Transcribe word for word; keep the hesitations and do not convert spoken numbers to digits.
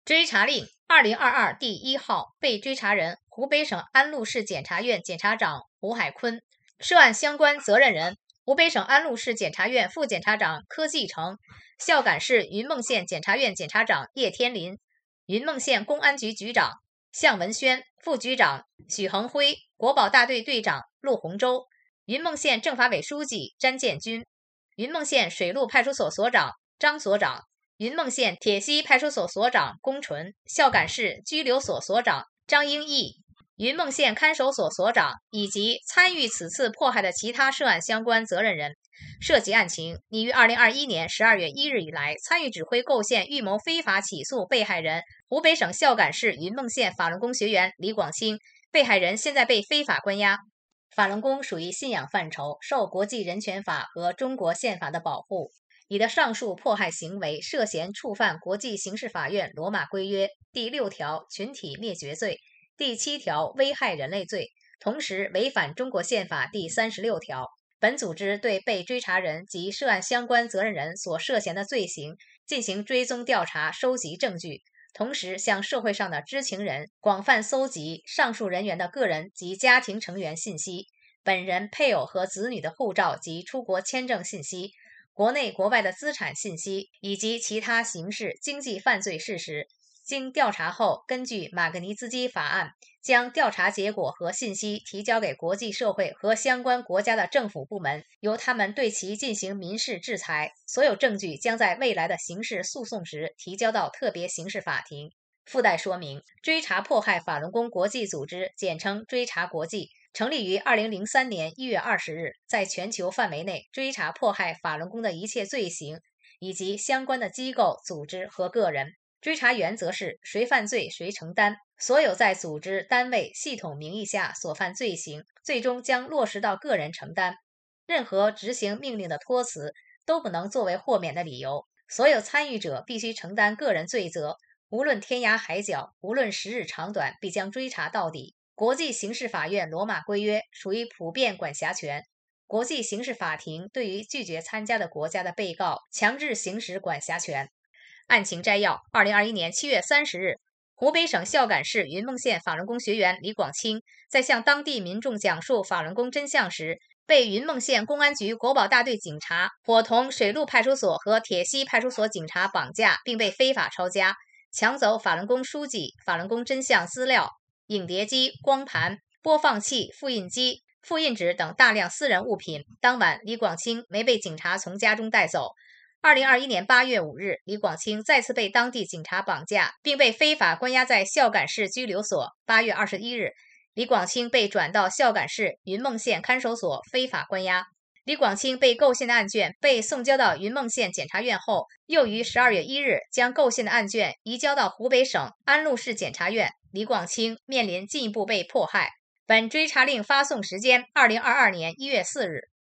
追查令二零二二第一号，被追查人湖北省安陆市检察院检察长胡海坤，涉案相关责任人湖北省安陆市检察院副检察长柯继成，孝感市云梦县检察院检察长叶天林，云梦县公安局局长向文轩，副局长许恒辉，国保大队队长陆洪洲，云梦县政法委书记詹建军，云梦县水陆派出所所长张所长，云梦县铁西派出所所长龚纯，孝感市拘留所所长张英义，云梦县看守所所长以及参与此次迫害的其他涉案相关责任人。涉及案情，拟于二零二一年十二月一日以来，参与指挥构陷预谋非法起诉被害人湖北省孝感市云梦县法轮功学员李广清，被害人现在被非法关押。法轮功属于信仰范畴，受国际人权法和中国宪法的保护。你的上述迫害行为涉嫌触犯国际刑事法院罗马规约第六条群体灭绝罪、第七条危害人类罪，同时违反中国宪法第三十六条。本组织对被追查人及涉案相关责任人所涉嫌的罪行进行追踪调查，收集证据，同时向社会上的知情人广泛搜集上述人员的个人及家庭成员信息、本人、配偶和子女的护照及出国签证信息、国内国外的资产信息以及其他刑事经济犯罪事实。经调查后，根据马格尼兹基法案，将调查结果和信息提交给国际社会和相关国家的政府部门，由他们对其进行民事制裁。所有证据将在未来的刑事诉讼时提交到特别刑事法庭。附带说明：追查迫害法轮功国际组织，简称追查国际，成立于二零零三年一月二十日，在全球范围内追查迫害法轮功的一切罪行，以及相关的机构、组织和个人。追查原则是谁犯罪谁承担，所有在组织、单位、系统名义下所犯罪行，最终将落实到个人承担。任何执行命令的托辞都不能作为豁免的理由。所有参与者必须承担个人罪责，无论天涯海角，无论时日长短，必将追查到底。国际刑事法院罗马规约属于普遍管辖权，国际刑事法庭对于拒绝参加的国家的被告强制行使管辖权。案情摘要：二零二一年七月三十日，湖北省孝感市云梦县法轮功学员李广清在向当地民众讲述法轮功真相时，被云梦县公安局国保大队警察伙同水陆派出所和铁西派出所警察绑架，并被非法抄家，抢走法轮功书籍、法轮功真相资料、影碟机、光盘、播放器、复印机、复印纸等大量私人物品。当晚，李广清没被警察从家中带走。二零二一年八月五日，李广清再次被当地警察绑架，并被非法关押在孝感市拘留所。八月二十一日，李广清被转到孝感市云梦县看守所非法关押。李广清被构陷的案卷被送交到云梦县检察院后，又于十二月一日将构陷的案卷移交到湖北省安陆市检察院。李广清面临进一步被迫害。本追查令发送时间：二零二二年一月四日。